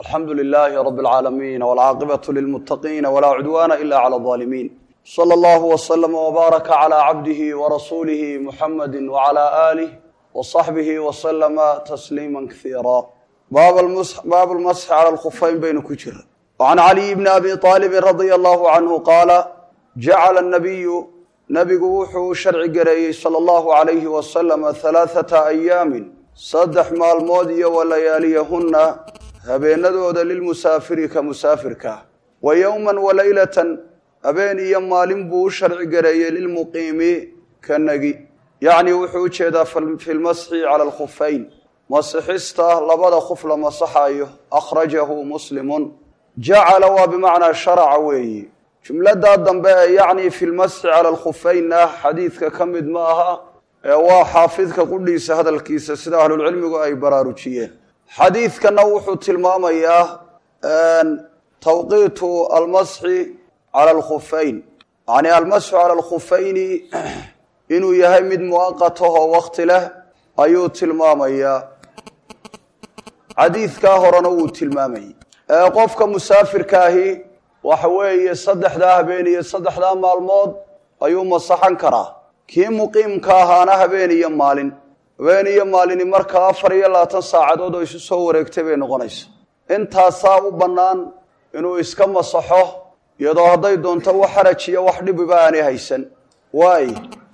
الحمد لله رب العالمين والعاقبة للمتقين ولا عدوان إلا على الظالمين صلى الله وسلم وبارك على عبده ورسوله محمد وعلى آله وصحبه وسلم تسليما كثيرا باب المسح على الخفين بين كجر وعن علي بن أبي طالب رضي الله عنه قال جعل النبي وحو شرع قري صلى الله عليه وسلم 3 أيام صدح مالمود ولياليهن habeenadooda lilmusaafiri ka musaafirka wa yawman wa laylatan habeen iyo maalin buu sharci gareeyay lilmuqiimi kanagi yaani wuxuu jeedaa fil mashi ala al-khuffayn masxista labada khuf la masaxayo akhrajahu muslimun ja'ala wa bima'na shar'a weeyi jumlada dambe yaani fil mashi ala al-khuffayn hadithka kamid ma aha waa xaafidka qudhiisa hadalkiisa sida ahlul cilmigu ay baraarujiyeen حديث كان وحو تلماميا توقيت المسح على الخفين يعني المسح على الخفين إنه يهمد مؤقته وقت له أيو تلماميا حديث كاهرنا وتلمامي قفك مسافر كاهي وحوي يصدح ذا بيني يصدح ذا مالمود أيو مصحن كرا كي مقيم كاهانا بيني مالين weeniyo maalin marka 24 saacadood oo isu soo wareegtay bay noqonaysaa inta saab u banaan inuu iska masaxo iyadoo haday doonto wax xarajiyo wax dhibiba aan haysan way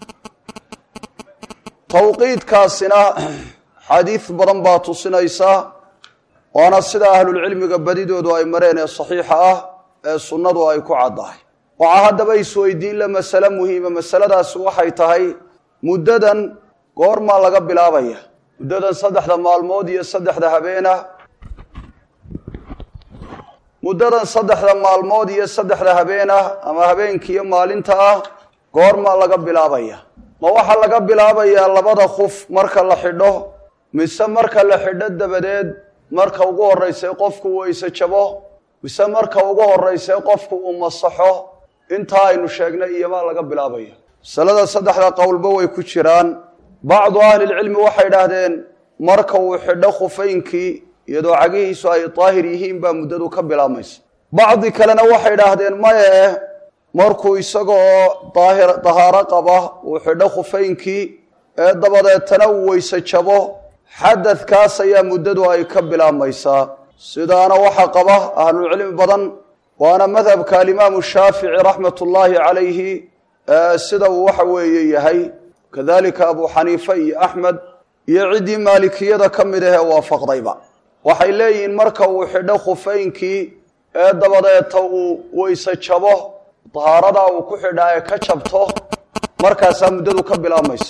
tawqiidkaasina xadiis badan baa tusinaysa waana sida ahlul cilmiga badidoodu ay mareen ee saxiixa ah ee sunnadu ay ku cadahay waxa hadaba isweydiin la mas'ala muhiima mas'aladaas waxay tahay muddadan goorma laga bilaabaya muddadan 3 maalmood iyo 3 habeena muddadan 3 maalmood iyo 3 habeena ama habeenkii maalinta goorma laga bilaabaya ma waxa laga bilaabaya labada khuf marka la xidho mise marka la xidho dabadeed marka ugu horeysay qofku waysa jabo mise marka ugu horeysay qofku uu masaxo inta aynu sheegnay iyo ma laga bilaabaya salada 3 qowlba way ku jiraan بعض أهل العلم waxay dhahdeen marka uu xidho khufaynkii iyadoo cagihiisu ay taahir yihiin ba muddadu ka bilaamayso baadhi kalena waxay dhahdeen maye markuu isagoo tahaara qaba uu xidho khufaynkii ee dabadeetana uu weysa jabo xadadkaas ayaa muddadu ay ka bilaamaysaa sidaana waxa qaba ahlul cilmi badan waana madhabka imaam Shaafici rahmatullahi alayhi sida uu waxa weeye yahay كذلك أبو حنيفة أحمد يعدي مالكية كمده وافقضيبا waxay leeyihiin marka uu xidho khufaynkii ee dabadeeta uu weysa jabo tahaarada uu ku xidhay ka jabto markaas muddadu ka bilaamayso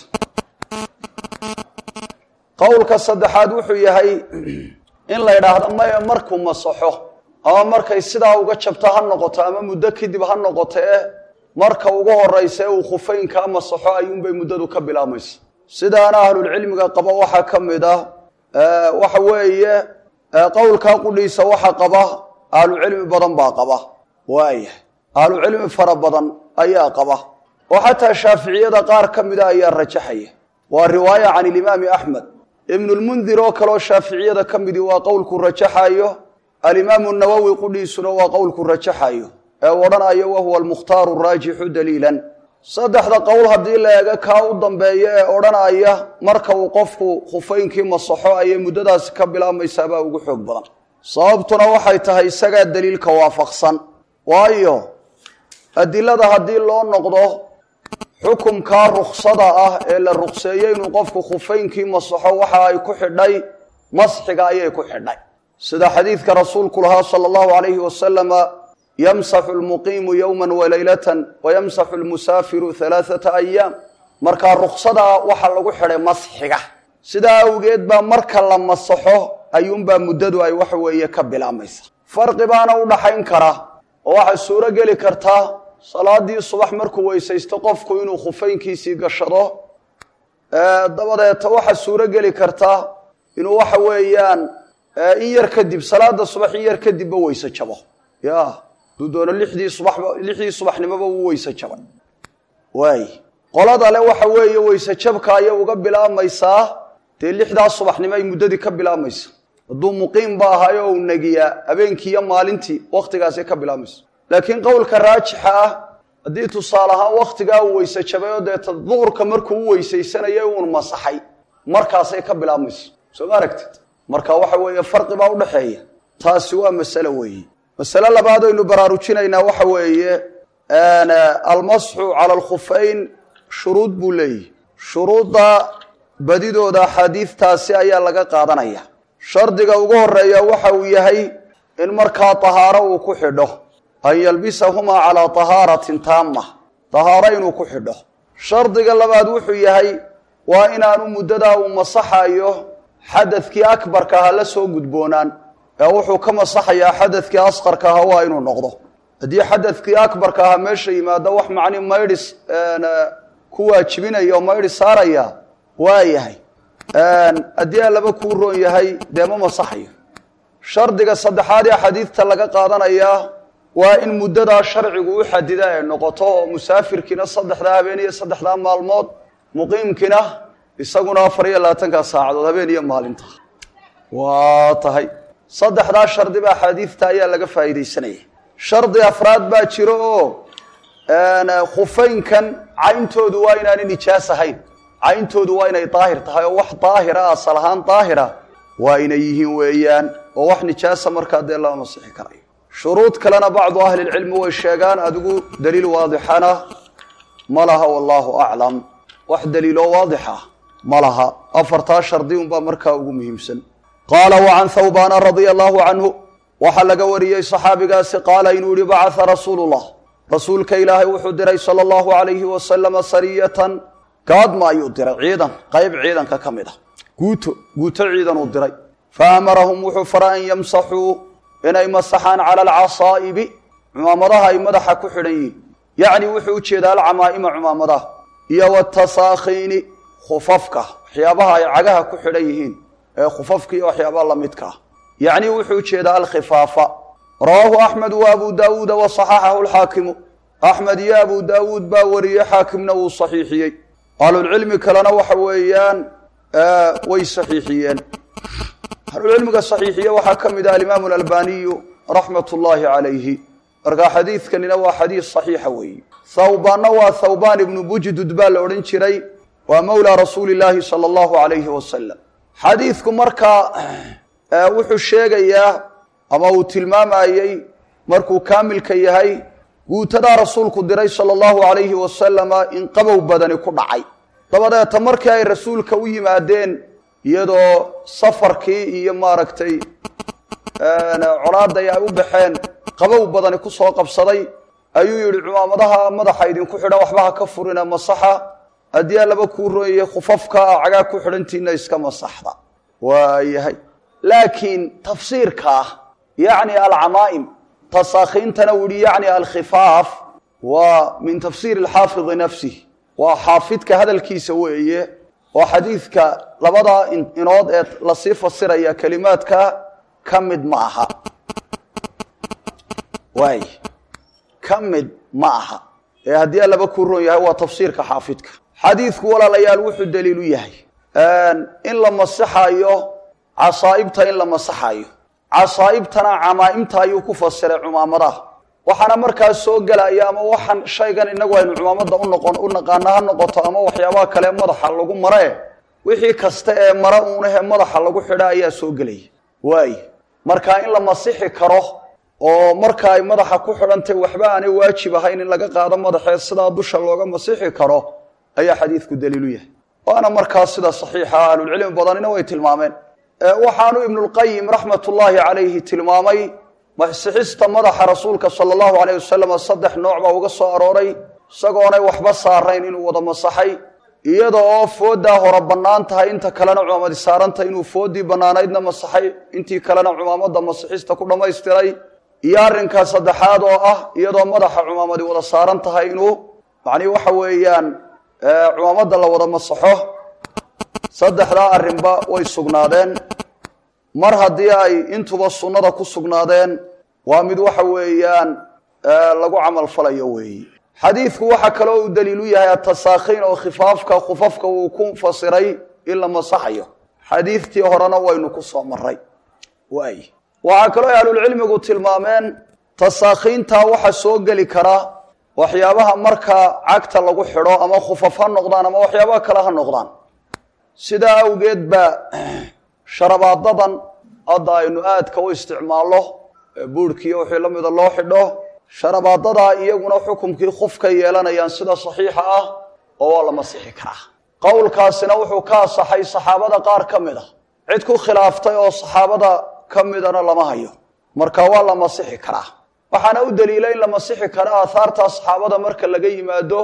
qowlka saddexaad wuxuu yahay in la yiraahdo markuu masaxo ama markay sidaa uga jabto ha noqoto ama muddo kadib ha noqoto marka ugu horeysay uu khufaynka masaxo ayuun bay muddadu ka bilaamayso sidaana ahlul cilmiga qaba waxa kamida waxa weeye qowlka qudhiisa waxa qaba ahlul cilmi badan baa qaba waaya ahlul cilmi fara badan ayaa qaba oo xataa shaafiiciyada qaar kamida ayaa rajaxaya waa riwaaya can imaam ahmed ibn al-mundhir oo kale shaafiiciyada kamidi waa qowlku rajaxayo al-imam an-nawawi qudhiisuna waa qowlku rajaxayo ورنا وهو المختار الراجح دليلا صدحدا قول hadii la eega ka u dambeeyo ee oranaya marka uu qofku khufaynkii masaxo ay muddadaas ka bilaamaysa baa ugu xoog badan sababtuna waxay tahay isaga daliilka waafaqsan waayo adilada hadii loo noqdo xukumka ruqsada ah ee la ruqseeyay inuu qofku khufaynkii masaxo waxa ay ku xidhay masxiga ayay ku xidhay sida xadiiska rasuulku sallallahu alayhi wasallam يمسح المقيم يوما وليلة ويمسح المسافر 3 أيام marka ruqsada waxa lagu xiray masxiga sida awgeed ba marka la masaxo ayuunba muddadu ay wax weeye ka bilaamaysa farqi baana u dhaxayn kara oo waxa suura gali karta salaadii subax markuu weysaysto qofku inuu khufaynkiisii gashado dabadeed waxa suura gali karta inuu waxa weeyaan in yar kadib salaada subax yar kadib weysa jabo doona lixdii subaxnimaba uu weysa jabay way qolada le waxa weeye weysa jabka ay uga bilaamaysaa te lixda subaxnimo ay muddadii ka bilaamaysaa hadduu muqiim ba ahayo uu negiyaa habeenkii iyo maalintii wakhtigaasay ka bilaabmayso laakiin qowlka raajixa ah haddii tusaale ahaan wakhtigaa uu weyse jabay oo deeta duhurka markuu u weysaysanayay uun masaxay markaasay ka bilaabmayso soo ma aragtid marka waxa weeye farqi baa u dhexeeya taasi waa masale weeye masale labaad aynu baraarujinaynaa waxa weeye almasxu cala alkhufayn shuruud buu leeyahy shuruudda badidooda axaadiidtaasi ayaa laga qaadanaya shardiga ugu horeeya waxa uu yahay in markaa tahaaro uu ku xidho an yalbisahumaa calaa tahaaratin taama tahaaro inuu ku xidho shardiga labaad wuxuu yahay waa inaanu muddadaa uu masaxayo xadadkii akbarka aha la soo gudboonaan ee wuxuu ka masaxayaa xadadkii asqarka aha waa inuu noqdo haddii xadadkii akbarka aha meesha yimaado wax macni maydhis ku waajibinaya oo maydhi saaraya waa yahay haddii allaba kuu roon yahay dee ma masaxayo shardiga saddexaad ee xadiidta laga qaadanayaa waa in muddadaa sharcigu u xadida ay noqoto oo musaafirkiina 3 habeen iyo 3 maalmood muqiimkiina isaguna 24 saacadood habeen iyo maalinta waa tahay saddexdaa shardi baa xadiidta ayaa laga faa'iideysanaya shardi afraad baa jiro oo khufaynkan cayntoodu waa inaanay nijaas ahayn cayntoodu waa inay daahir tahay oo wax daahira asal ahaan daahira waa inay yihiin weeyaan oo wax nijaasa markaa dee lama masixi karayo shuruud kalena bacdu ahli lcilmi way sheegaan adigu daliil waadixana ma laha wallaahu aclam wax daliiloo waadixa ma laha afartaa shardi unbaa markaa ugu muhiimsan qaala wacan thawbaana radia allahu canhu waxaa laga wariyey saxaabigaasi qaala inuu yihi bacatha rasuulullah rasuulka ilaahay wuxuu diray sala allahu calayhi wasalama sariyatan gaadma ayuu diray ciidan qayb ciidanka ka mid ah guuto ciidan uu diray fa amarahum wuxuu faray an yamsaxuu inay masaxaan cala alcasaa'ibi cumaamadaha ay madaxa ku xidhan yihiin yacni wuxuu u jeedaa alcamaa'ima cumaamadaha iyo watasaakhiini khufafka waxyaabaha ay cagaha ku xidhan yihiin ee khufafka iyo waxyaabaha la midka ah yacni wuxuu u jeedaa alkhifaafa rawaahu axmed wa abu daawuuda wa saxaxahu alxaakimu axmed iyo abu daawuud baa wariyey xaakimna wuu saxiixiyey ahlulcilmi kalena waxa weeyaan way saxiixiyeen ahlulcilmiga saxiixiye waxaa ka mid ah alimaamu alalbaniyu raxmat ullaahi calayhi markaa xadiidkanina waa xadiid saxiixa weeye thawbaanna waa thawbaan ibnu bujdud baa la odhan jiray waa mawlaa rasuuli illaahi sala allahu calayhi wasalam xadiidku markaa wuxuu sheegayaa ama uu tilmaamayey markuu kaamilka yahay guutadaa rasuulku diray sala allahu calayhi wasalama in qabow badani ku dhacay dabadeeta markii ay rasuulka u yimaadeen iyadoo safarkii iyo maaragtay colaaday ay u baxeen qabow badani ku soo qabsaday ayuu yidhi cumaamadaha madaxa idinku xidhan waxba ha ka furina masaxa haddii allaba kuu rooyayey khufafka cagaa ku xidhantiina iska masaxda waayahay laakiin tafsiirka ah yacni alcamaa'im tasaakhiintana uu yihi yacni alkhifaaf waa min tafsiiri alxaafidi nafsih waa xaafidka hadalkiisa weeye oo xadiidka labadaa inood ee lasii fasiraya kelimaadka ka mid ma aha waay ka mid ma aha ee haddii allaba kuu roon yahay waa tafsiirka xaafidka xadiidku walaalayaal wuxuu daliil u yahay in la masaxayo casaa'ibta in la masaxayo casaa'ibtana camaa'imta ayuu ku fasiray cumaamadaha waxaana markaas soo gelaya ama waxaan shaygan inagu aynu cumaamada u naqaana ha noqoto ama waxyaabaha kale madaxa lagu mare wixii kasta ee mara uunahee madaxa lagu xidha ayaa soo gelaya waay markaa in la masixi karo oo marka ay madaxa ku xidhantay waxba aanay waajib ahayn in laga qaado madaxeed sidaa dusha looga masixi karo ayaa xadiidku daliilu yahay waana markaas sida saxiixa ahlulcilmi badanina way tilmaameen waxaanu ibnulqayim raxmatullaahi calayhi tilmaamay masixista madaxa rasuulka sala allahu calayh wasalam 3 nooc baa uga soo arooray isagoonay waxba saarayn inuu wada masaxay iyada oo fooddaa hore bannaan tahay inta kalena cumaamadi saarantahay inuu fooddii bannaanaydna masaxay intii kalena cumaamada masixista ku dhammaystiray iyo arrinkaa saddexaad oo ah iyadoo madaxa cumaamadi wada saaran tahay inuu macnii waxa weeyaan cumaamada la wada masaxo saddexdaa arrinba way sugnaadeen mar haddii ay intuba sunnada ku sugnaadeen waa mid waxa weeyaan lagu camal falayo weeye xadiidku waxa kaloo uu daliil u yahay atasaakhiin oo khifaafka khufafka uu ku fasiray in la masaxayo xadiidtii horena waynu ku soo maray waay waxaa kaloo ahlulcilmigu tilmaameen tasaakhiintaa waxa soo geli kara waxyaabaha markaa cagta lagu xidho ama khufaf ha noqdaan ama waxyaabaha kale ha noqdaan sidaa awgeed ba sharabaadadan hadda aynu aadka u isticmaalno buurhkiiyo wixii la mida loo xidho sharabaadadaa iyaguna xukumkii khufka yeelanayaan sida saxiixa ah oo waa la masixi karaa qowlkaasina wuxuu ka asaxay saxaabada qaar ka mid ah cid ku khilaaftay oo saxaabada ka midana lama hayo marka waa la masixi karaa waxaana u daliila in la masixi kara aahaarta saxaabada marka laga yimaado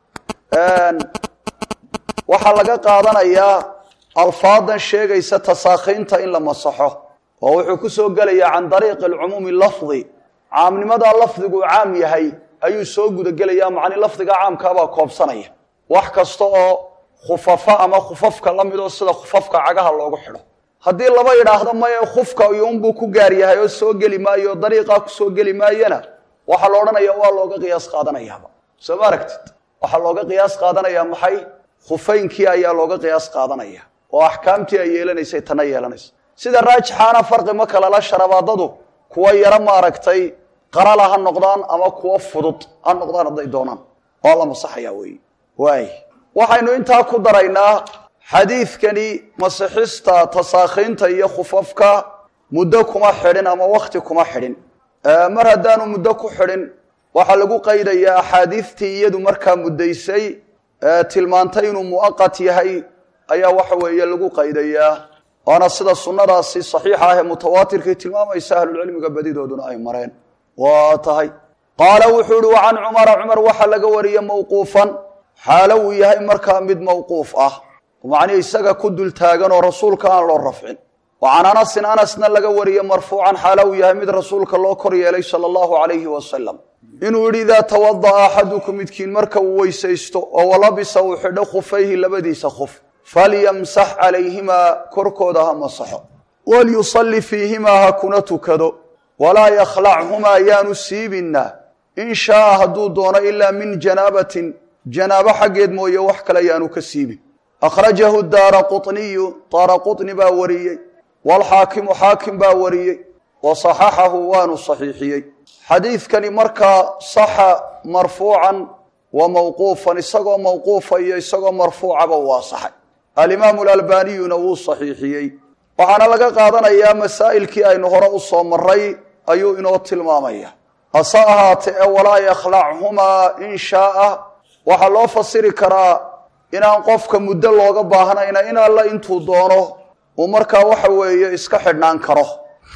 waxaa laga qaadanayaa alfaadan sheegaysa tasaakhiinta in la masaxo oo wuxuu ku soo gelayaa can dariiqi alcumuumi lafdi caamnimadaa lafdigu caam yahay ayuu soo gudagelayaa macni lafdiga caamkaabaa koobsanaya wax kasta oo khufafa ama khufafka la midoo sida khufafka cagaha loogu xidho haddii laba yidhaahdo maye khufka iyuunbuu ku gaar yahay oo soo geli maayo o dariiqaa ku soo geli maayana waxaa la odhanaya waa looga qiyaas qaadanayaaba soo ma aragtid waxaa looga qiyaas qaadanayaa maxay khufaynkii ayaa looga qiyaas qaadanaya oo axkaamtii ay yeelanaysay tana yeelanaysa sida raajixaana farqi ma kalala sharabaadadu kuwa yaro maaragtay qarala ha noqdaan ama kuwa fudud ha noqdaan hadday doonaan waa la masaxayaa weeye waay waxaynu intaa ku daraynaa xadiidkani masixista tasaakhiinta iyo khufafka muddo kuma xidhin ama wakti kuma xidhin mar haddaanu muddo ku xidhin waxaa lagu qaydayaa axaadiistii iyadu markaa muddaysay tilmaantay inuu mu'aqat yahay ayaa waxa weeye lagu qaydayaa waana sida sunnadaasi saxiixa ah ee mutawaatirkii tilmaamaysa ahlulcilmiga badidooduna ay mareen waa tahay qaala wuxuu ihi wa can cumara cumar waxaa laga wariyey mawquufan xaalo uu yahay markaa mid mawquuf ah macnii isaga ku dul taagan oo rasuulka aan loo rafcin wa can anasin anasna laga wariyey marfuucan xaalo uu yahay mid rasuulka loo kor yeelay sala allahu calayhi wasalam inuu yidhi idaa tawada'a axadukum midkiin marka uu weysaysto oo walabisa uu xidho khufayhi labadiisa khuf falyamsax calayhimaa korkooda ha masaxo walyusalli fiihimaa ha kuna tukado walaa yakhlachumaa yaanu siibinna in shaaa hadduu doono ilaa min janaabatin janaabo xaggeed mooye wax kale yaanu ka siibin akhrajahu daara quطniyu daara quطni baa wariyey waalxaakimu xaakim baa wariyey wa saxaxahu waanu saxiixiyey xadiidkani markaa saxa marfuucan wa mawquufan isagoo mawquufa iyo isagoo marfuucaba uu asaxay alimaamu alalbaniyuna wuu saxiixiyey waxaana laga qaadanayaa masaa'ilkii aynu hore u soo maray ayuu inoo tilmaamaya hase ahaatee ee walaa yakhlachumaa in shaaa waxaa loo fasiri karaa inaan qofka muddo looga baahnayna in alla intuu doono uu markaa waxa weeye iska xidhnaan karo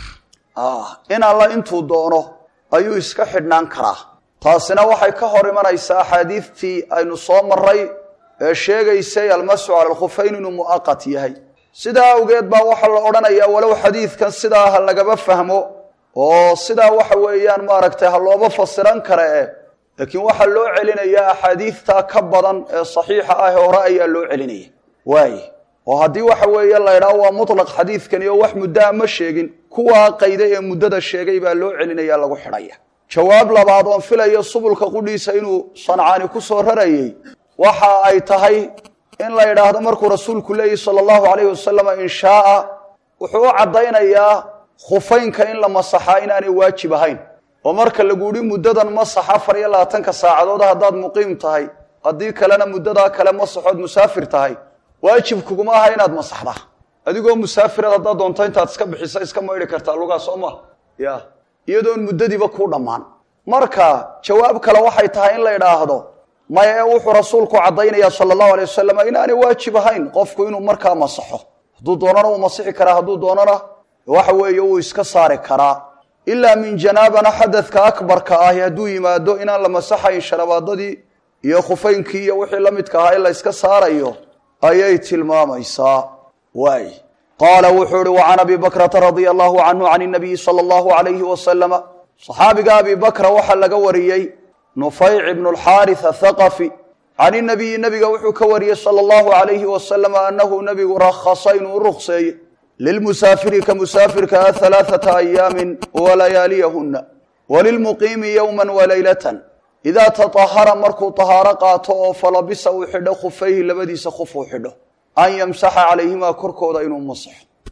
in alla intuu doono ayuu iska xidhnaan karaa taasina waxay ka hor imanaysaa axaadiidtii aynu soo maray ee sheegaysay almasxu cala alkhufayn inuu mu'aqat yahay sidaa awgeed baa waxaa la odhanayaa walow xadiidkan sidaa ha lagaba fahmo oo sidaa waxa weeyaan maaragtay ha looba fasiran kare laakiin waxaa loo celinayaa axaadiidtaa ka badan ee saxiixa ah ee hore ayaa loo celinaya waaye oo haddii waxa weeye la ydhaho waa mutlaq xadiidkani oo wax muddaa ma sheegin kuwaa qayday ee muddada sheegay baa loo celinaya lagu xidhaya jawaab labaad oon filayo subulka qudhiisa inuu sancaani ku soo rarayey waxa ay tahay in la yidhaahdo markuu rasuulku leeyahy sala allahu calayhi wasalam in shaaa wuxuu u caddaynayaa khufaynka in la masaxaa inaanay waajib ahayn oo marka lagu yidhi muddadan masax 24 saacadood haddaad muqiim tahay haddii kalena muddadaa kale masaxood musaafir tahay waajib kuguma aha inaad masaxda adigoo musaafirad haddaad doonto intaad iska bixisa iska maydhi kartaa lugaa soo ma ya iyadoon muddadiiba kuu dhammaan marka jawaab kale waxay tahay in la yidhaahdo maya wuxuu rasuulku caddaynaya sala allahu alay wasalam inaanay waajib ahayn qofku inuu markaa masaxo hadduu doonana uu masixi karaa hadduu doonana waxa weeye uu iska saari karaa ilaa min janaabana xadadka akbarka ahi hadduu yimaado inaan la masaxayn sharabaadadii iyo khufaynkii iyo wixii la midka ahaa in la iska saarayo ayay tilmaamaysaa waay qaala wuxuu ihi wacan abi bakrata radia allahu canhu can inabiyi sala allahu alayhi wasalama saxaabiga abi bakra waxaa laga wariyey nufayc ibnu alxaaris athaqafi can inabiyi nabiga wuxuu ka wariyey sala allahu alayhi wasalam annahu nabigu rakhasa inuu ruqseeyey lilmusaafiri ka musaafirka 3 ayaamin walayaaliyahuna walilmuqiimi yowma walaylatan idaa taطahara markuu tahaaro qaato oo falabisa uu xidho khufayhi labadiisa khuf uu xidho an yamsaxa calayhimaa korkooda inuu masaxo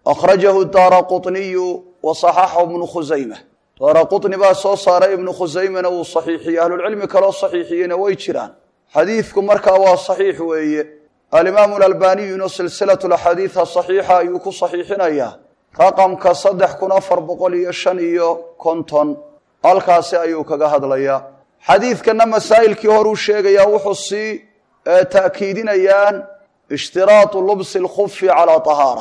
akhrajahu daaraqutniyu wa saxaxahu ibnu khusayma daaraqutni baa soo saaray ibnu khusaymana uu saxiixiyey ahlulcilmi kaloo saxiixiyeyna way jiraan xadiidku markaa waa saxiix weeye alimaamu alalbaniyuna silsilatu laxaadiida saxiixa ayuu ku saxiixinayaa raqamka 3455 halkaasi ayuu kaga hadlayaa xadiidkana masaa'ilkii horuu sheegayaa wuxuu sii ta'kiidinayaan ishtiraatu lubsi lkhufi calaa tahaara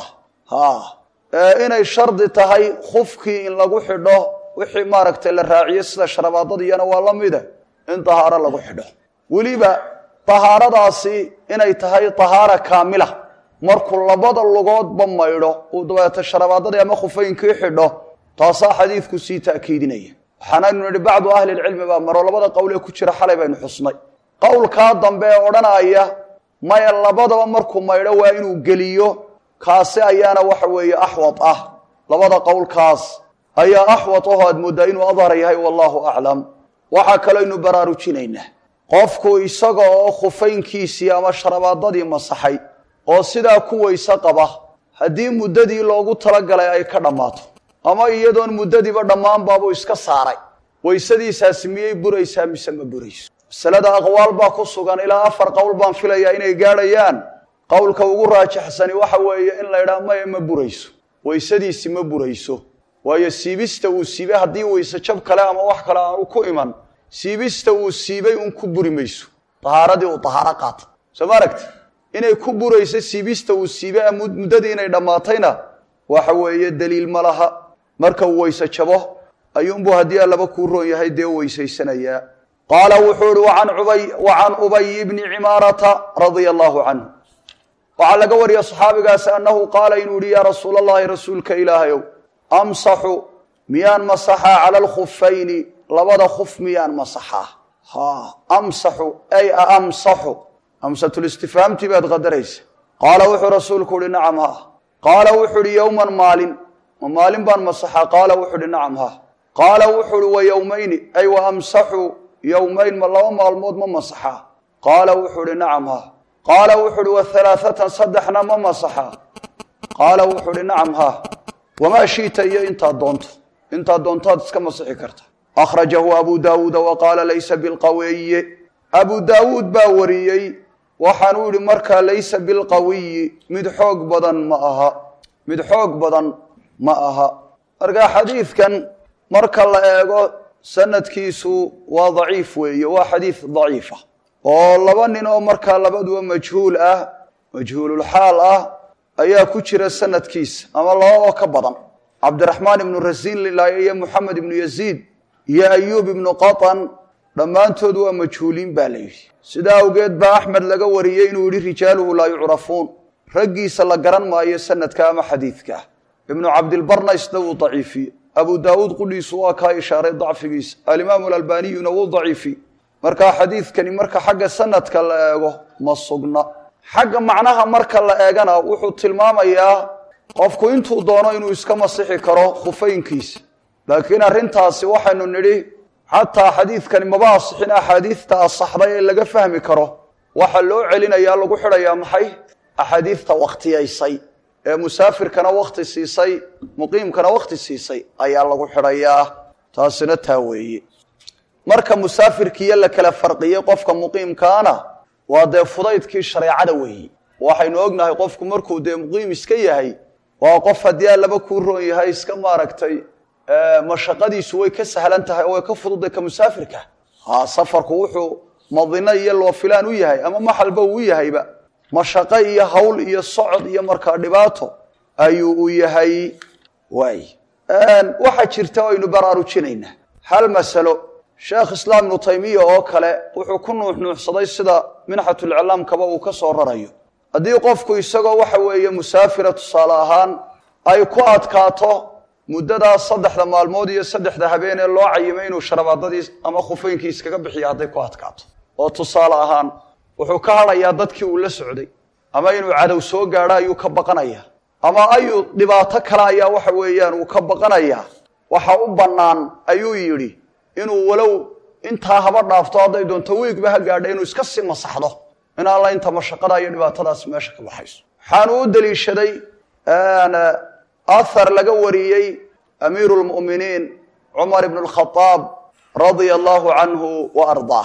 inay shardi tahay khufkii in lagu xidho wixii maaragtay la raaciyo sida sharabaadadiyana waa la mide in tahaaro lagu xidho weliba tahaaradaasi inay tahay tahaara kaamila markuu labada lugoodba maydho uu dabeeto sharabaadadii ama khufaynkii xidho taasaa xadiidku sii ta'kiidinaya waxaanaynu nidhi bacdu ahli lcilmi baa maro labada qowlee ku jira xalay baynu xusnay qowlkaa dambe ee odhanaya maya labadaba markuu maydho waa inuu geliyo kaasi ayaana waxa weeye axwad ah labada qowlkaas ayaa axwad aho aad mooddaa inuu adhar yahay wallahu aclam waxaa kalooynu baraarujinaynaa qofku isaga oo khufaynkiisii ama sharabaadadii masaxay oo sidaa ku weyse qaba haddii muddadii loogu talagalay ay ka dhammaato ama iyadoon muddadiiba dhammaan baabuu iska saaray weysadiisaasi miyay buraysaa mise ma burayso masalada aqwaal baa ku sugan ilaa 4 qowl baan filayaa inay gaadhayaan qowlka ugu raajaxsani waxa weeye in la yidhaha maya ma burayso weysadiisi ma burayso waayo siibista uu siibay haddii weyse jab kale ama wax kale aanu ku iman siibista uu siibay un ku buri mayso tahaaradii uu tahaaro qaata soo ma aragti inay ku burayso siibista uu siibay muddadii inay dhammaatayna waxa weeye daliil ma laha marka uu weyse jabo ayuunbuu haddii allaba kuu roon yahay dee weysaysanayaa qaala wuxuu ihi wacan ubay bni cimaarata radia allahu canhu waxaa laga wariya saxaabigaasi annahu qaala inuu yihi yaa rasuula allahi rasuulka ilaahayow amsaxu miyaan masaxaa cala alkhufayni labada khuf miyaan masaxaa amsaxu ay amsaxu amsatulistifhaamtii baad qadaraysa qaala wuxuu rasuulku uhi nacam ha qaala wuxuu uhi yowman maalin baan masaxaa qaala wuxuu uhi nacam ha qaala wuxuu uhi wa yowmayni ay wa amsaxu yowmayn ma laba maalmood ma masaxaa qaala wuxuu uhi nacam ha qaala wuxuu uhi wa halaaثatan saddexna ma masaxaa qaala wuxuu uhi nacam ha wamaa shiita iyo intaad doontaad iska masixi karta akhrajahu abu daawuuda wa qaala laysa bilqawiyi abu daawuud baa wariyey waxaanuu yihi markaa laysa bilqawiyi mid xoog badan ma aha markaa xadiidkan marka la eego sanadkiisu waa daciif weeye waa xadiid daciifa oo laba nin oo markaa labaduba majhuululxaal ah ayaa ku jira sanadkiisa ama laba oo ka badan cabdiraxmaan ibnu rasiin lilaayo iyo moxamed ibnu yaziid iyo ayuub ibnu qatan dhammaantood waa majhuuliin baa la yidhi sidaa awgeed baa axmed laga wariyey inuu yidhi rijaaluhu laa yucrafuun raggiisa la garan maayo sanadka ama xadiidka ibnu cabdilbarna isna wuu daciifiye abu daawuud qudhiisu waa kaa ishaaray dacfigiisa alimaamu alalbaniyuna wuu daciifi markaa xadiidkani marka xagga sanadka la eego ma sugna xagga macnaha marka la eegana wuxuu tilmaamayaa qofku intuu doono inuu iska masixi karo khufaynkiisa laakiin arrintaasi waxaynu nidhi xataa xadiidkani maba asixin axaadiidta asaxday ee laga fahmi karo waxaa loo celinayaa lagu xidhayaa maxay axaadiidta wakhtiyaysay ee musaafirkana wakhti siisay muqiimkana wakhti siisay ayaa lagu xidhayaa taasina taa weeye marka musaafirkiiyo la kala farqiyey qofka muqiimkaana waa dee fudaydkii shareecada weeye waxaynu ognahay qofku markuu dee muqiim iska yahay waa qof haddii allaba kuu roon yahay iska maaragtay mashaqadiisu way ka sahlan tahay oo way ka fududay ka musaafirka safarku wuxuu madino iyo loofilaan u yahay ama maxalba uu yahayba mashaqo iyo hawl iyo socod iyo markaa dhibaato ayuu u yahay waay waxaa jirta oo aynu baraarujinaynaa hal masalo sheekh islaam ibnu taymiya oo kale wuxuu ku nuuxnuuxsaday sida minxatulcalaamkaba uu ka soo rarayo haddii qofku isagoo waxa weeye musaafira tusaale ahaan ay ku adkaato muddadaas 3 maalmood iyo 3 habeen ee loo cayimay inuu sharabaadadii ama khufaynkii iskaga bixiyo hadday ku adkaato oo tusaale ahaan wuxuu ka hadhayaa dadkii uu la socday ama inuu cadow soo gaadho ayuu ka baqanayaa ama ayuu dhibaato kale ayaa waxa weeyaan uu ka baqanayaa waxa u bannaan ayuu yidhi inuu walow intaa haba dhaafto hadday doonto wiigba ha gaadha inuu iska sii masaxdo in alla inta mashaqada iyo dhibaatadaas meesha ka baxayso waxaanu u daliishaday أثر لقوريي أمير المؤمنين عمر بن الخطاب رضي الله عنه وأرضاه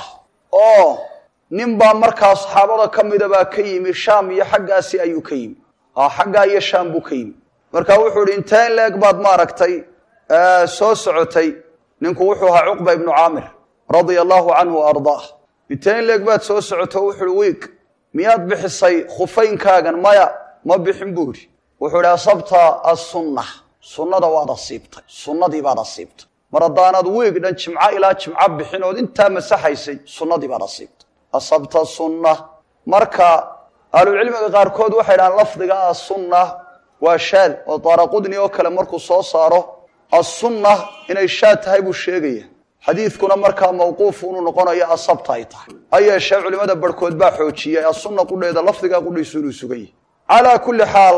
نبا مركا أصحابه كم دبا كيم الشام يحقاسي أيو كيم حقا يشام بو كيم مركا وحول انتين لك بعد ما ركتي سوسعتي ننكو وحوها عقبة بن عامر رضي الله عنه وأرضاه انتين لك بعد سوسعته وحول ويك مياد بحصي خفين كاغن ما بحنبوري وحول أصبت السنة سنة دواد الصيبت سنة دي بعد الصيبت مرداناد ويك دان جمعة إلى جمعة بحنود انتا مساحيسي سنة دي بعد الصيبت أصبت السنة مركا قالوا العلم غاركود waxay dhaan lafdiga as-sunnah waa shaad oo Daraqudni oo kale markuu soo saaro as-sunnah inay shaad tahay buu sheegaya xadiidkuna marka mawquuf uu noqonayo asabta ay tahay ayay culimada barkood baa xoojiyay as-sunnah qudheeda lafdiga qudhiisu uu sugay ala kulli xaal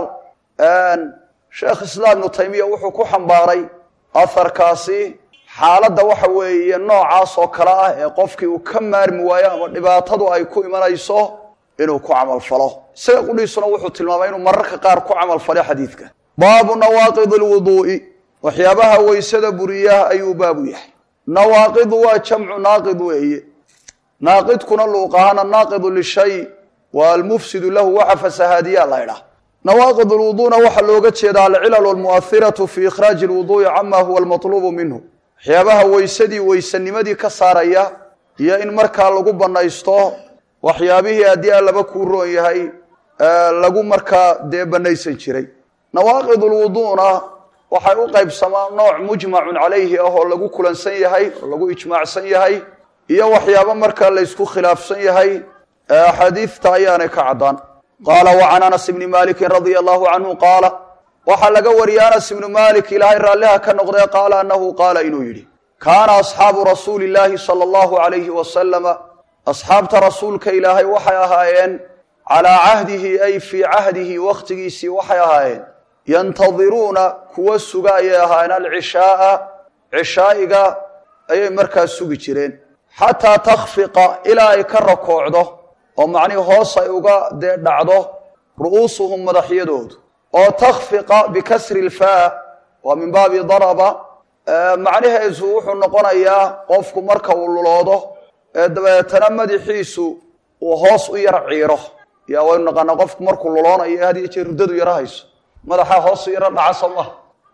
Sheikh Islam Ibn Taymiyyah wuxuu ku xambaaray afarkaasi xaaladda waxa weeye noocaas oo kala ah ee qofkii uu ka maarmi waayo ama dhibaatadu ay ku imanayso inuu ku amal falo isaga qudhiisuna wuxuu tilmaamay inuu mararka qaar ku amal falo xadiidka baabu nawaaqid alwudu'i waxyaabaha weysada buriyaha ayuu baabu yahay nawaaqid waa jamcu naaqid weeye naaqidkuna luuqaana naaqid lishay wal mufsid lahu wa fasahadiya la yiraahdo nawaaqid alwudu'na waxa looga jeedaa al-ilal al-mu'athiratu fi ikhraj alwudu'i amma huwa al-matlub minhu waxyaabaha weysadii weysanimadii ka saaraya iyo in marka lagu banaysto waxyaabihii hadii laba ku roon yahay lagu markaa banaysan jiray nawaaqidul wuduuna waxay u qaybsamaan nooc mujmacun calayhi oo lagu kulansan yahay oo lagu ijmaacsan yahay iyo waxyaabo markaa la isku khilaafsan yahay xadiista ayaana ka cadaan qala wa Anas ibn Malik radiyallahu anhu qala waxa laga wariyay Anas ibn Malik ilaahay raaliha ka noqday qala annahu qala inuu yiri kana ashabu rasuulillahi sallallahu alayhi wa sallam أصحاب رسولك إلهي وحي أهايين على عهده أي في عهده وقتكيسي وحي أهايين ينتظرون كوسوغا أهايين العشاء عشائق أي مركز سوغي جيرين حتى تخفق إلى يكر كوعده ومعني هوصا يوغا دعده رؤوسهم مدحيدود أو تخفق بكسر الفاء ومن باب ضرب معنيها يزوح النقون إياه قفك مركز اللوضه dabeetana madaxiisu uu hoos u yar ciiro yaa way naqana qofku markuu luloonayo hadii jeerdadu yarahayso madaxa hoos u yar dhacasama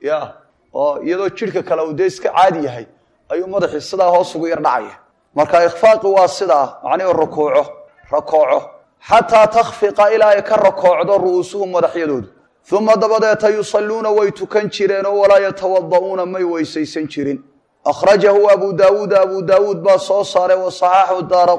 oo iyadoo jirka kala uu deeska caadi yahay ayuu madaxii sidaa hoos ugu yar dhacaya marka ikhfaaqi waa sidaa macnaheedu rakooco hatta takhfiqa ila ka rakooco ruusuhu madaxyadoodu thumma dabadeeta yusalluna way tukan jireen oo walaa yatawaddauna may weysaysan jirin أخرجه أبو داود باصوصار وصححه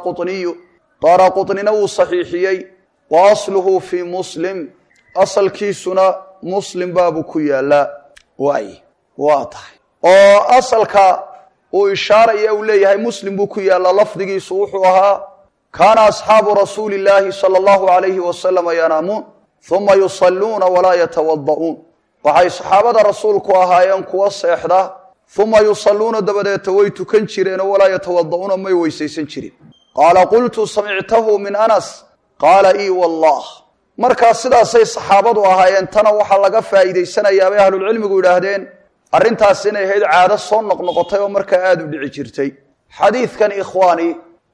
الدارقطني نو صحيحيي وأصله في مسلم أصل كيسنا مسلم باب كيالا واضح أصلك وإشارة يوليه مسلم بكيالا لفظه صوحها كان أصحاب رسول الله صلى الله عليه وسلم ينامون ثم يصلون ولا يتوضؤون وحي صحابة رسولك وهايان كواس إحدى ثم يصلون دبدت ويتكن جيرين ولا يتوضؤون ما ويسيسن جيرين قال قلت سمعته من أنس قال اي والله marka sidaasay saxaabadu ahaayeen tan waxa laga faa'iideysanaya ahlul cilmigu yiraahdeen arintaas inay ahayd caado soo noqnoqotay oo marka aad u dhici jirtay xadiidkan ikhwaani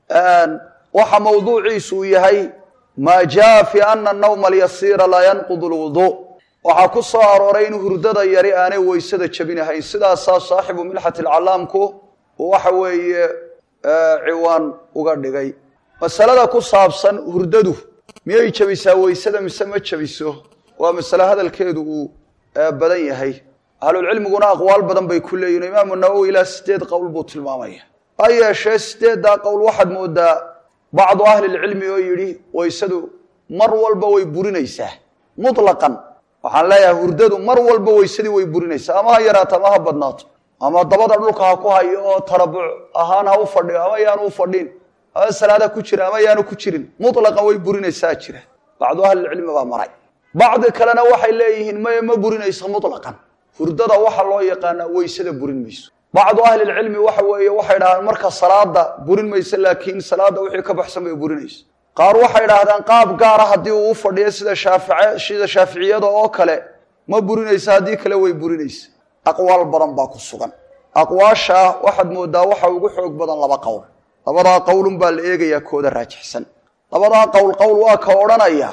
waxa mawduuciisu yahay ma jaa fi anna an-nawm al-yasir la yanqud al-wudu waxa ku soo arooray in hurdada yari aanay weysada jabinahayn sidaas saaxibu milhat al-alamku waxa weeye ciwaan uga dhigay masalada ku saabsan hurdadu miyay jabisaa weysada mise ma jabiso waa mas'ala hadalkeedu badan yahay ahlul cilmiguna aqwaal badan bay ku leeyihiin imaam an-Nawawi ila 8 qowl buu tilmaamaya ayay 8 qowl waxad moodaa بعض أهل العلم يري ويسدوا مر والبا ويبورينيسا مطلقا waxaan leeyahay hurdadu mar walba weysadii way burinaysaa ama yaraata ama badnaato ama dabada dhulka ha ku hayo oo tarabuc ahaan ha u fadhiyo ama yaan u fadhin ama salaada ku jira ama yaan ku jirin mutlaqan way burinaysaa jira بعض أهل العلم baa maray بعض kalena waxay leeyihiin ma burinayso mutlaqan hurdada waxa loo yaqaan weysada burin mayso بعض أهل العلم waxay dhahaan marka salaada burin mayso laakiin salaada wixii ka baxsan bay burinayso qaar waxay yiraahdaan qaab gaar ah hadii uu fadhiyo sida Shaafi'iyada oo kale ma burinaysa haddii kale way burinaysa aqwaal badan baa ku sugan aqwaasha waxaad moodaa waxa ugu xoog badan laba qowl labadaa qowlun baa la eegayaa kooda raajixsan labadaa qowl waa ka odhanaya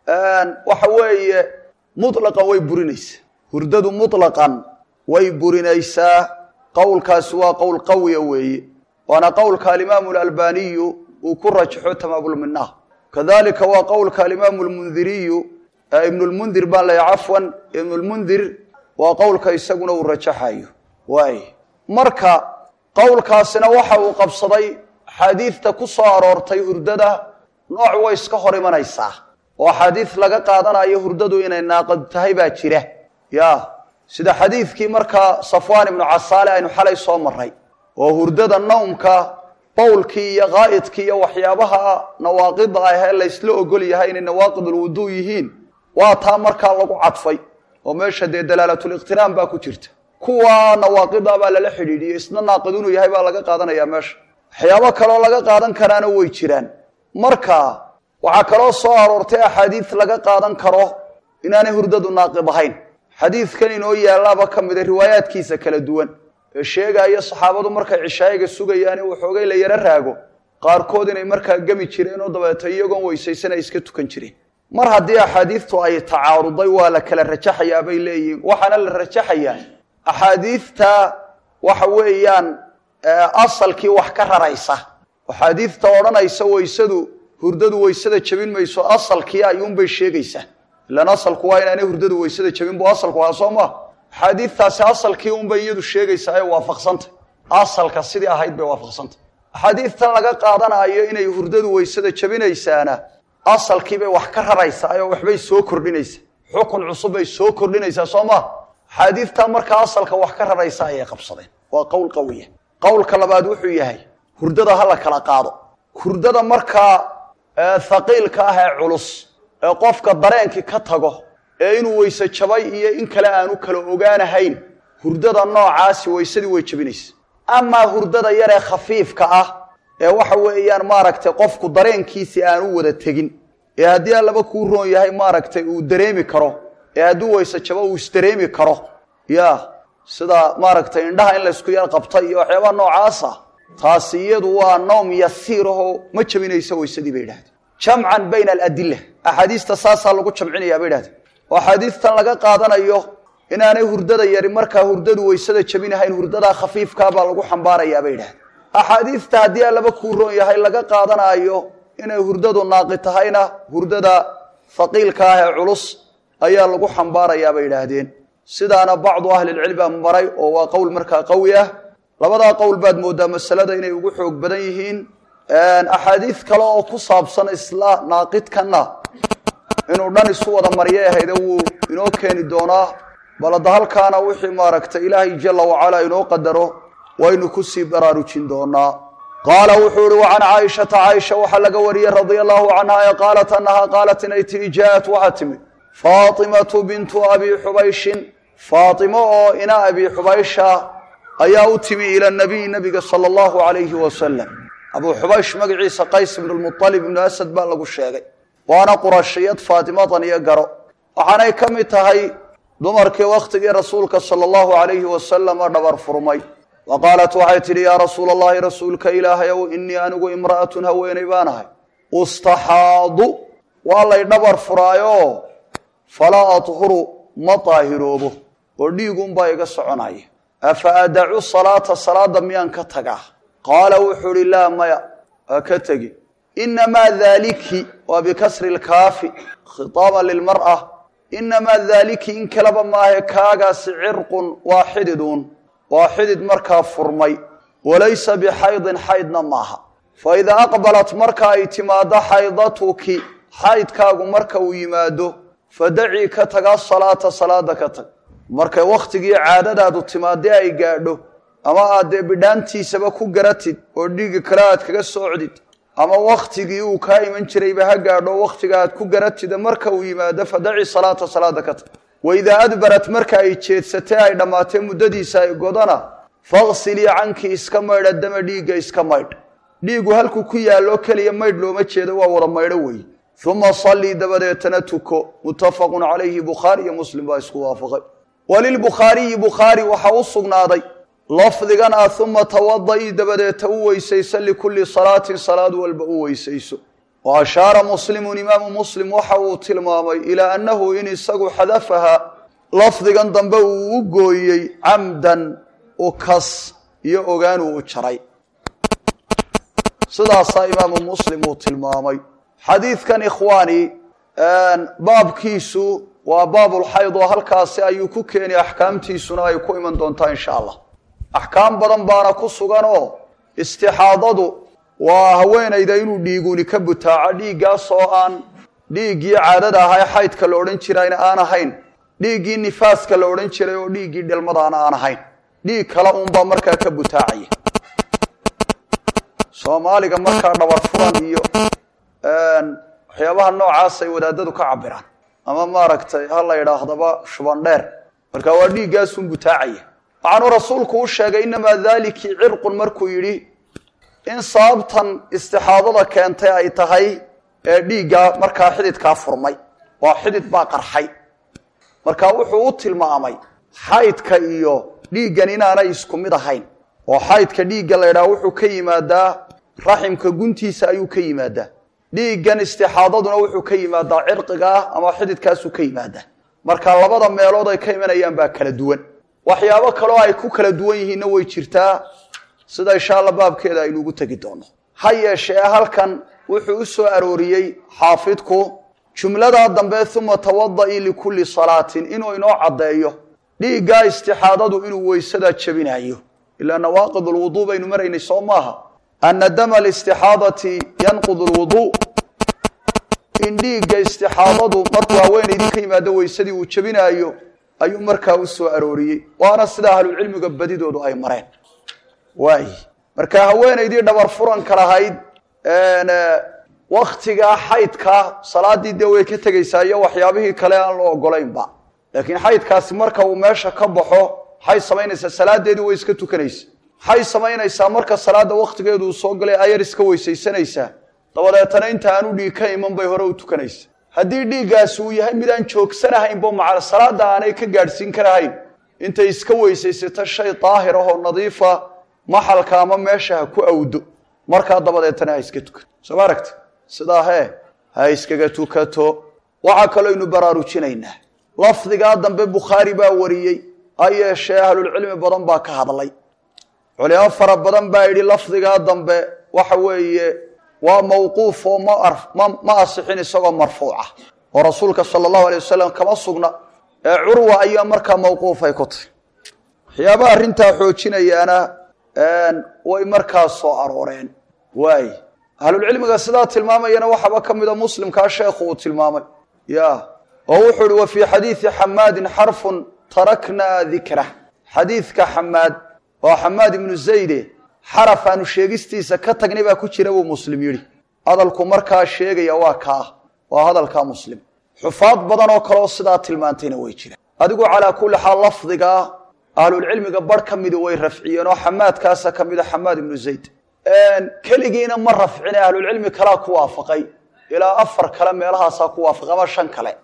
waxa weeye mutlaqan way burinaysaa hurdadu mutlaqan way burinaysaa qowlkaasi waa qowl qawiya weeye waana qowlka alimaamu alalbaniyu uu ku rajaxo tamaamulminah kadalika waa qowlka alimaamu almundiriyu ibnu lmundir baan leeya cafwan ibnu lmundir waa qowlka isaguna uu rajaxayo waay marka qowlkaasina waxa uu qabsaday axaadiidta ku soo aroortay hurdada nooc way iska hor imanaysaa oo axaadiid laga qaadanayo hurdadu inay naaqid tahay baa jira ya sida xadiidkii markaa safwaan ibnu casaale aynu xalay soo maray oo hurdada nawmka bowlkii iyo qaa'idkii iyo waxyaabaha nawaaqida ah ee la isla ogol yahay inay nawaaqidul wuduu yihiin waa taa markaa lagu cadfay oo meesha dee dalaalatul-iqtiraam baa ku jirta kuwa nawaaqida baa lala xidhiidhiyey isna naaqid inuu yahay baa laga qaadanayaa meesha waxyaabo kaloo laga qaadan karaana way jiraan marka waxaa kaloo soo aroortay axaadiid laga qaadan karo inaanay hurdadu naaqid ahayn xadiidkan inoo yaalaaba ka mida riwaayaadkiisa kala duwan ee sheegaya saxaabadu markay cishaayiga sugayaan in waxoogay la yaro raago qaarkood inay markaa gemi jireen oo dabeeta iyagoon weysaysan ay iska tukan jireen mar haddii axaadiidtu ay tacaaruday waa la kala rajaxayaa bay leeyihiin waxaana la rajaxayaa axaadiidta waxa weeyaan asalkii wax ka raraysa axaadiidta odhanaysa weysadu hurdadu weysada jabin mayso asalkii ayuunbay sheegaysaa ilaan asalku waa inaanay hurdadu weysada jabin bu asalku waa soo maa axaadiidtaasi asalkii unbay iyadu sheegaysaa ee waafaqsantay asalka sidii ahayd bay waafaqsantay axaadiidtan laga qaadanayo inay hurdadu weysada jabinaysaana asalkiibay wax ka raraysaa oo waxbay soo kordhinaysaa xukun cusub bay soo kordhinaysaa soo maa axaadiidtan markaa asalka wax ka raraysa ayay qabsadeen waa qowl qawiya qowlka labaad wuxuu yahay hurdada ha la kala qaado hurdada markaa haqiilka ah ee culus ee qofka dareenkii ka tago ee inuu weyse jabay iyo in kale aanu kala ogaanahayn hurdada noocaasi weysadii way jabinaysa amaa hurdada yaree khafiifka ah ee waxa weeyaan maaragtay qofku dareenkiisii aanu wada tegin ee haddii allaba kuu roon yahay maaragtay uu dareemi karo ee hadduu weyse jabo uu isdareemi karo ya sida maaragtay indhaha in laysku yar qabta iyo waxyaabaha noocaasa taasi iyadu waa nawm yasiir ahoo ma jabinayso weysadii bay idhahdeen jamcan bayna aladila axaadiista saasaa lagu jamcinayaa bay idhahdeen oo axaadiistan laga qaadanayo inaanay hurdada yari markaa hurdadu weysada jabinahayn hurdadaa khafiifkaa baa lagu xambaarayaa bay idhahdeen axaadiista haddii allaba kuu roon yahay laga qaadanayo inay hurdadu naaqi tahayna hurdada haqiilka ah ee culus ayaa lagu xambaarayaa bay idhaahdeen sidaana bacdu ahlilcilm baa maray oo waa qowl markaa qawi ah labadaa qowl baad moodaa masalada inay ugu xoog badan yihiin axaadiid kale oo ku saabsan isla naaqidkana inuu dhan isu wada marye ahayde wuu inoo keeni doonaa bal hadda halkaana wixii maaragtay ilaahay jala wacalaa inoo qadaro waynu kusii baraarujin doonaa qaala wuxuu ihi wacan caaishata caaisha waxaa laga wariyey radia allahu canha ee qaalat annahaa qaalat inay tihi jaaءat waxaa timid faatimatu bintu abi xubayshin faatimo oo ina abi xubaysha ayaa u timi ila nabiy nabiga sala allahu calayhi wasalam abuu xubaysh magaciisa qays ibnu lmualib ibnu asad baa lagu sheegay waana qurashiyad faatimadan iyo garo waxaanay ka mid tahay dumarkii wakhtigii rasuulka sala allahu calayhi wasalama dhabar furmay wa qaalat waxay tidhi yaa rasuula allahi rasuulka ilaahayow innii anigu imra'atun haweenay baanahay ustaxaadu waa lay dhabar furaayo falaa athuru ma daahiroobo oo dhiigunbaa iga soconaya afa adacu salaata salaada miyaan ka tagaa qaala wuxuu uhi laa maya ha ka tegi inamaa daaliki waa bikasri lkaafi khitaaban lilmar'a inamaa daaliki in kaleba maahe kaagaasi cirqun waa xididun waa xidid markaa furmay walaysa bixaydin xaydna maaha fa idaa aqbalat marka ay timaado xaydatuki xaydkaagu marka uu yimaado fadacii ka tagaa salaata salaada ka tag markay wakhtigii caadadaadu timaadee ay gaadho ama aad dee bidhaantiisaba ku garatid oo dhiigi kale aad kaga socdid ama wakhtigii uu kaa iman jirayba ha gaadho wakhtiga aad ku garatida marka uu yimaado fadaci salaata salaada ka tag waidaa adbarat marka ay jeedsatee ay dhammaatee muddadiisa ay godana faqsilii canki iska maydh addama dhiigga iska maydh dhiigu halkuu ku yaallo keliya maydh looma jeedo waa wada maydho weeye ثم صلي دبدتنا تكو متفق عليه بخاري ومسلم باسكو وافقي وللبخاري بخاري waxa u sugnaaday lafdigan thumma tawaddi dabadeta u weysaysan likulli salaatin salaad walba u weysayso wa ashara muslimun imam muslim waxa uu tilmaamay ila annahu in isagu hadafaha lafdigan dambe uu gooyay amdan oo kas iyo ogaan uu jaray sidaas imam muslim uu tilmaamay xadiidkan ikhwaani baabkiisu waa baabul hayd oo halkaas ayuu ku keenay ahkaamtiisuna ay ku iman doontaa insha Allah ahkaam badan baana ku sugan oo istixaadadu waa haweenayda inuu dhiiguni ka butaaco dhiigaas oo aan dhiigii caadada ahay haydka la oran jirayna aan ahayn dhiigii nifaaska la oran jiray oo dhiigii dhalmada aan ahayn dhiig kala uunba markaa ka butaacay Soomaaliga markaa dhabar furan iyo waxyaabaha noocaas ay wadaadadu ka cabiraan ama maaragtay hal la yiraahdaba shuban dheer marka waa dhiigaas uu butaacay waxaanu rasuulku u sheegay inama dhaliki cirqun markuu yiri in sababtan istixaadada keentay ay tahay ee dhiiga markaa xididka furmay waa xidid baa qarxay marka wuxuu u tilmaamay xaydka iyo dhiigan inaanay isku mid ahayn oo xaydka dhiiga la yiraahdo wuxuu ka yimaadaa raximka guntiisa ayuu ka yimaadaa dhiigan istixaadaduna wuxuu ka yimaadaa cirqiga ama xididkaas uu ka yimaadaa marka labada meelood ay ka imanayaan baa kala duwan waxyaabo kale oo ay ku kala duwan yihiin way jirtaa sida insha Allah baabkeeda aynu ugu tagi doono hayeeshee halkan wuxuu u soo arooriyay xaafidku jumlada dambe thumma tawaddi likulli salaatin inuu inoo cadeeyo dhiiga istixaadadu inuu weysada jabinayo ila nawaaqid alwudu baynu maraynay soomaha anna dama alistixaadati yanqud alwudu in dhiiga istixaadadu markuu haweenaydu ka yimaado weysadii uu jabinayo ayuu markaa u soo arooriyay waana sida ahlul cilmiga badidoodu ay mareen waay marka haweenaydii dhabar furan kala hayd waqtiga xaydka salaadii way ka tagaysaa iyo waxyaabihii kale aan loo ogolaynba laakiin xaydkaasi marka uu meesha ka baxo hay sameynaysa salaadeedii way iska tukanaysaa hay sameynaysaa marka salaada waqtigeedu soo galay ayar iska weysaysanaysaa dabadeetana inta aanu dhiig ka iman bay hore u tukanaysaa haddii dhiigaas uu yahay mid aan joogsanahayn boo macal salaada aanay ka gaadhsiin karahayn intay iska weysaysato shay daahir ah oo nadiifa maxalka ama meesha ku awdo marka dabadeetana ay iska tukato soo aragta sidaa ha iskaga tukato waxa kale inuu baraarujinaynaa lafdiga dambe Bukhari baa wariyay ayee sheehlul cilmi badan baa ka hadlay culimo fara badan baa yiri lafdiga dambe waxa weeye waa mawquuf oo ma asixin isagoo marfuuca oo rasuulka sallallahu alayhi wasallam kama sugna ee urwa ayaa markaa mawquuf ay ku tahay waxyaaba arinta xoojinayana way markaa soo arooreen way ahlul cilmiga sidaa tilmaamayana waxaba kamida muslimka sheekhu uu tilmaamay ووحد وفي حديث حماد حرف تركنا ذكره حديث كحماد وحماد بن زيد حرف أنو شيغستيسا كتغني با كجيره و مسلم يري hadalku markaa sheegaya waa ka hadalka muslim xufaad badan oo kale oo sidaa tilmaantayna way jiraan adigu ala kulli hal lafdiga ahlul cilmiga bar kamid way rafciyeen oo xamaadkaas kamid xamaad ibn zayd kaligiina ma rafcin ahlul cilmi kala ku waafaqay ilaa afar kale meelahaas ku waafaqama shan kale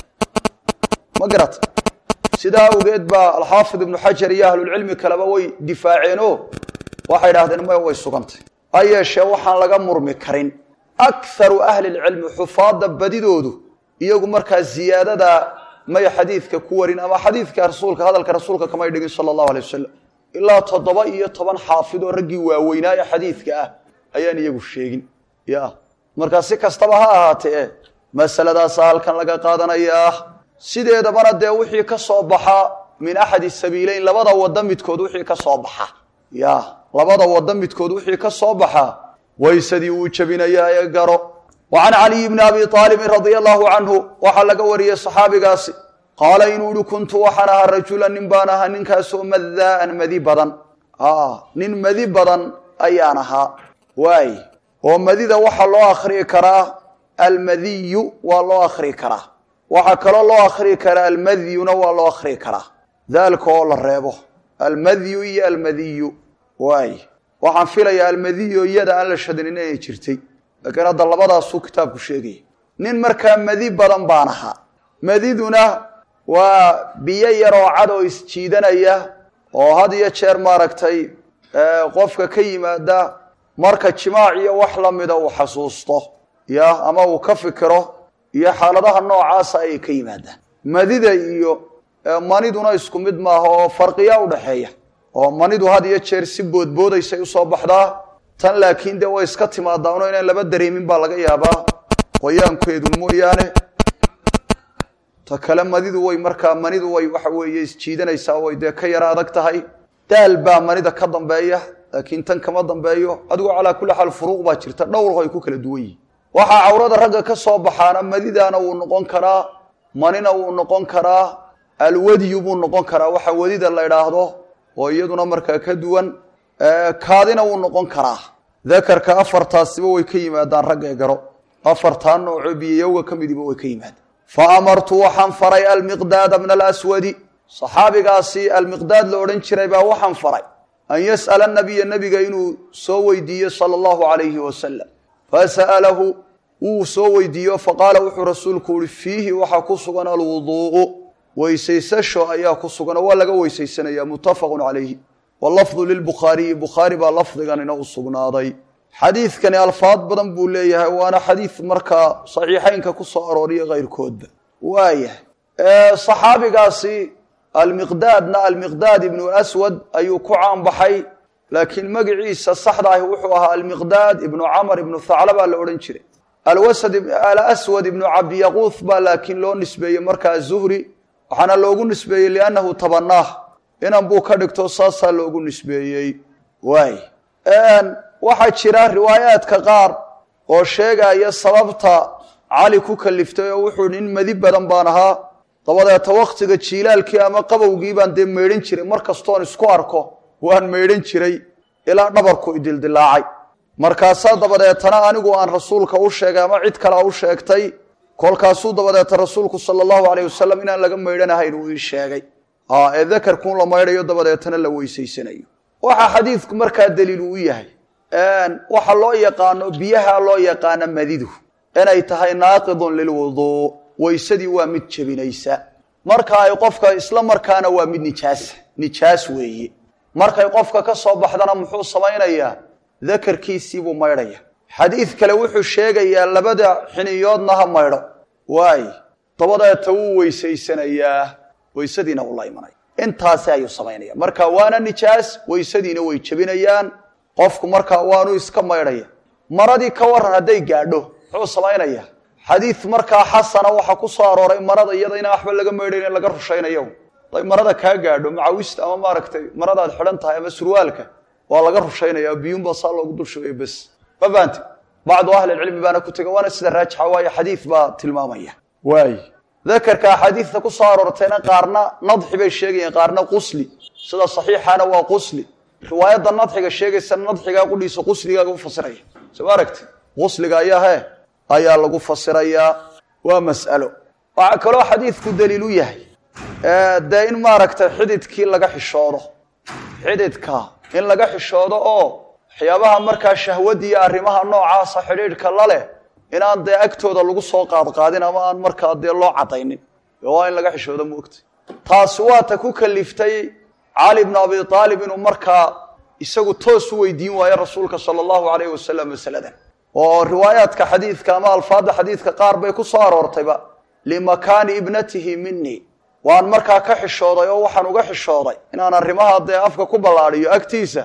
مقرت سيدا وجد با الحافظ ابن حجر يا أهل العلم كلام وي دفاعينه واحد هذا ما هو السقمت أي شيء وحنا لقى مرمكرين أكثر أهل العلم حفاظ بديدودو يجوا مركز زيادة دا ما حديث ككورين أما حديث كرسولك هذا الكرسولك كما يدعي صلى الله عليه وسلم إلا تضبئي طبعا حافظ ورجي وويناي حديث كأه أيان يجوا الشيء يا مركز كاستبها هاته مسألة دا سهل كان لقى قادنا إياه sideeda barade wixii ka soo baxa min ahadi sabiilayn labada wada midkood wixii ka soo baxa labada wada midkood wixii ka soo baxa waysadii uu jabinaya garo وعن علي بن ابي طالب رضي الله عنه وحلق وري صحابيgaasi قال إنه كنت وحنا رجلا نبانها ننكاسو مذاء مذي بدن nin madi badan ayaanaha way oo madida waxa loo akhriyo karaa almadhi wa loo akhriyo karaa waxa kale loo akhriyo karaa almadhiyuna waa loo akhriyo karaa dalka oo la reebo almadhiyu iyo almadhiyu way waxaan filayaa almadhiyu iyada aan la shadin inay jirtay laakiin hadda labadaas uu kitaabku sheegay nin markaa madi badan baan ahaa madiduna waa biyo yaroo cad oo isjiidanaya oo had iyo jeer maaragtay qofka ka yimaada marka jimaac iyo wax lamida uu xasuusto ya ama uu ka fikiro iyo xaaladaha noocaasa ay ka yimaadaan madida iyo maniduna isku mid maaha oo farqiya u dhaxeeya oo manidu had iyo jeer si boodboodaysa u soo baxdaa tan laakiin de way iska timaadaan inaan laba dareemin baa laga yaabaa qoyaankeedu mooyaane ta kale manidu way waxa weeye isjiidanaysaa way dee ka yara adag tahay daal baa manida ka dambeeya laakiin tan kama dambeeyo adigu calaa kulli xaal furuuq baa jirta dhowr ay ku kala duwan yihiin waxaa cawrada ragga ka soo baxaana madidaana wuu noqon karaa manina wuu noqon karaa alwadiyu buu noqon karaa waxa wadida la idhaahdo oo iyaduna markaa ka duwan kaadina wuu noqon karaa dakarka afartaasiba way ka yimaadaan ragga ee garo afartaa noocoo biyayowga ka midiba way ka yimaadaan fa amartu waxaan faray almiqdaada min alaswadi saxaabigaasi almiqdaad la odhan jiray baa waxaan faray an yas'ala nabiya nabiga inuu soo weydiiyo sala allahu calayhi wasalam fasa'alahu wuu soo weydiiyo faqaala wuxuu rasuulku uhi fiihi waxaa ku sugan alwuduu'u weysaysasho ayaa ku sugan oo waa laga weysaysanaya muttafaqun calayhi walafdu lilbukhaariyi bukhaari baa lafdiganina u sugnaaday xadiidkani alfaad badan buu leeyahay waana xadiid markaa saxiixaynka ku soo arooriya kayrkoodba waayahay saxaabigaasi almiqdaadna almiqdaad ibnu aswad ayuu ku caanbaxay laakiin magaciisa saxda ahi wuxuu ahaa almiqdaad ibnu camar ibnu thaclaba la odhan jiray alaswad ibnu cabdiyaquuth baa laakiin loo nisbeeyey markaa zuhri waxaana loogu nisbeeyey liannahu tabanaah inan buu ka dhigto saasaa loogu nisbeeyey waay waxaa jira riwaayaadka qaar oo sheegaya sababta cali ku kaliftay oo wuxuu nin madi badan baan ahaa dabadeeta waktiga jiilaalkii ama qabowgii baan dee maydhan jiray mar kastoon isku arko waan maydhan jiray ilaa dhabarku idildilaacay markaasaa dabadeetana anigu aan rasuulka u sheegay ama cid kale u sheegtay kolkaasuu dabadeeta rasuulku sala allahu calayh wasalam inaan laga maydhanahayn uu ii sheegay ee dakarkuun la maydhayo dabadeetana la weysaysanayo waxaa xadiidku markaa daliil uu yahay waxa loo yaqaano biyaha loo yaqaano madidu inay tahay naaqidun lilwuduu weysadii waa mid jebinaysa marka ay qofka isla markaana waa mid nijaas weeye markay qofka ka soo baxdana muxuu samaynayaa dakarkiisii buu maydhaya xadiid kale wuxuu sheegayaa labada xiniyoodna ha maydho waay dabadeeta wuu weysaysanayaa weysadiina uu la imanaya intaasi ayuu samaynaya marka waana nijaas weysadiina way jebinayaan qofku markaa waanu iska maydhaya maradii ka waran hadday gaadho muxuu samaynaya xadiid markaa xasana waxaa ku soo arooray marada iyada inaan waxba laga maydhayn laga rushaynayo haday marada kaa gaadho macawista ama maaragtay maradaad xidhan tahay ama surwaalka waa laga rushaynaya biyuunbaa saa loogu dul shubay bes ma fahanti bacdu ahlilcilmi baana ku tega waana sida raajixa waayo xadiid baa tilmaamaya waay dakarka axaadiidta ku soo aroortayna qaarna nadxi bay sheegayeen qaarna qusli sida saxiixana waa qusli riwaayadda nadxiga sheegaysa nadxigaa qudhiisa qusligaa lagu fasiraya soo aragti qusliga ayaa lagu fasirayaa waa mas'alo waxaa kaloo xadiidku daliil u yahay dee in maaragtay xididkii laga xishoodo xididka in laga xishoodo oo waxyaabaha markaa shahwadi iyo arrimaha noocaasa xidhiidhka la leh inaan dee agtooda lagu soo qaadqaadin ama aan markaa dee loo cadaynin waa in laga xishoodo moogtay taasi waa ta ku kaliftay cali bnu abi aalib inuu markaa isagu toos u weydiin waayo rasuulka sala allahu calayhi wasalam masaladan oo riwaayaadka xadiidka ama alfaadda xadiidka qaar bay ku soo aroortayba limakaani ibnatihi minii waan markaa ka xishooday oo waxaan uga xishooday inaan arrimaha dee afka ku ballaadhiyo agtiisa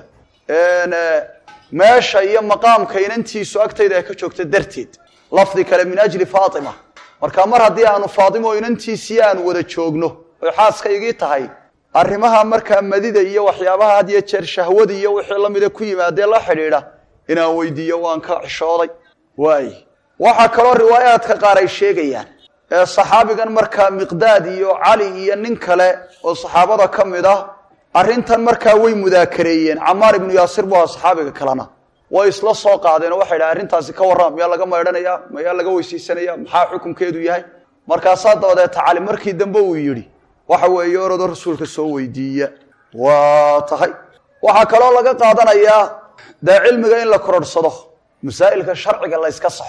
meesha iyo maqaamka inantiisu agtayda ay ka joogta darteed lafdi kale min ajli faatima marka mar haddii aanu faatimo inantiisii aan wada joogno oy xaaskaygii tahay arrimaha markaa madida iyo waxyaabaha had iyo jeer shahwada iyo wixii lamida ku yimaadee la xidhiidha inaan weydiiyo waan ka xishooday waay waxaa kaloo riwaayaadka qaar ay sheegayaan saxaabigan markaa miqdaad iyo cali iyo nin kale oo saxaabada ka mid ah arrintan markaa way mudaakareeyeen camaar ibnu yaasir buu ahaa saxaabiga kalena way isla soo qaadeen oo waxay dhahay arrintaasi ka warrama miyaa laga maydhanaya mayaa laga weysaysanaya maxaa xukunkeedu yahay markaasaa dabadeeta cali markii dambe uu yidhi waxa weeye orodoo rasuulka soo weydiiya waa tahay waxaa kaloo laga qaadanayaa dee cilmiga in la kororhsado masaa'ilka sharciga la yska saxo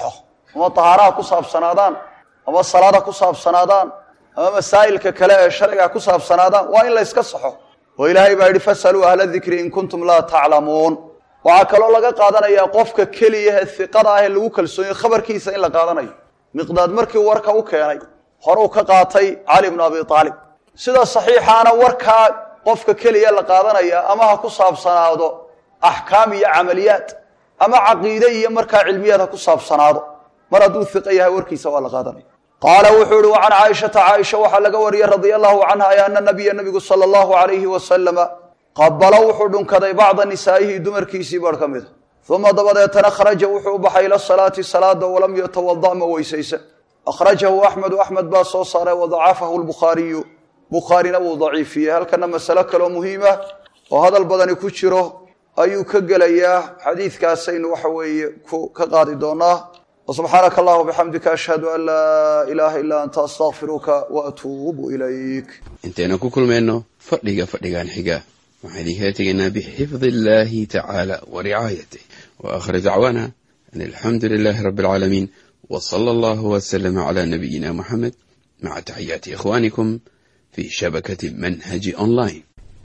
ama tahaaraha ku saabsanaadaan ama salaada ku saabsanaadaan ama masaa'ilka kale ee sharciga ku saabsanaadaan waa in la iska saxo oo ilaahay baa yidhi fasaluu ahla dikri in kuntum laa taclamuun waxaa kaloo laga qaadanayaa qofka keliya ee hiqada ah ee lagu kalsoonyo khabarkiisa in la qaadanayo miqdaad markii warka u keenay horuu ka qaatay cali bnu abi aalib sida saxiixaana warkaa qofka keliya la qaadanaya ama ha ku saabsanaado axkaam iyo camaliyaad ama caqiide iyo markaa cilmiyaad ha ku saabsanaado mar hadduu hiqo yahay warkiisa waa la qaadanaya qaala wuxuu ihi wacan caaishata caaisha waxaa laga wariyey radia allahu canha ana nabiya nabigu sala allahu alayhi wasalama qabala wuxuu dhunkaday bacda nisaa'ihi dumarkiisii bar ka mida uma dabadeetana kharaja wuxuu u baxay ila salaati salaada walam yatawada ma weysaysan akhrajahu axmedu axmed baa soo saaray wadacafahu lbukhaariyu bukhaarina wuu daciifiyey halkana masalo kaloo muhiima oo hadal badani ku jiro ayuu ka gelayaa xadiidkaasaynu waxa weeye ka qaadi doonaa وسبحانك الله وبحمدك أشهد أن لا إله إلا أنت أستغفرك وأتوب إليك انتنا كل منه فدغان حقا وحدي هاتينا بحفظ الله تعالى ورعايته وآخر دعوانا أن الحمد لله رب العالمين وصلى الله وسلم على نبينا محمد مع تحيات إخوانكم في شبكة منهج أونلاين.